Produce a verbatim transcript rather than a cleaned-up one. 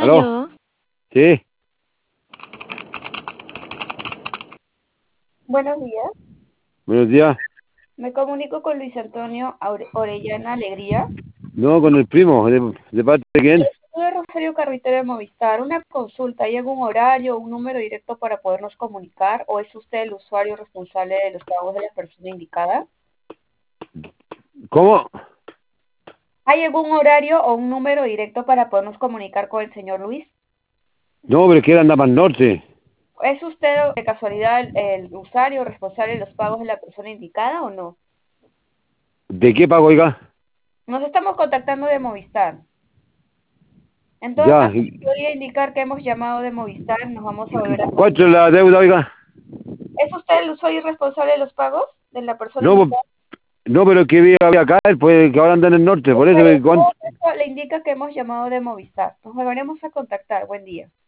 ¿Aló? Aló, Sí, Buenos días, buenos días. me comunico con Luis Antonio Aure- Orellana Alegría. No, con el primo, ¿de, de parte de quién? Soy Rosario Carretero de Movistar. Una consulta, ¿hay algún horario, un número directo para podernos comunicar o es usted el usuario responsable de los pagos de la persona indicada? ¿Cómo? ¿Hay algún horario o un número directo para podernos comunicar con el señor Luis? No, pero es que él anda para el norte. ¿Es usted de casualidad el, el usuario responsable de los pagos de la persona indicada o no? ¿De qué pago, oiga? Nos estamos contactando de Movistar. En todo Ya. caso, ¿y podría indicar que hemos llamado de Movistar, nos vamos a volver a ¿Cuánto comunicar. es la deuda, oiga? ¿Es usted el usuario responsable de los pagos de la persona No, indicada? pues, no, pero es que vive acá, pues que ahora anda en el norte, por eso Pero que cuánto. todo esto le indica que hemos llamado de Movistar. Nos volveremos a contactar. Buen día.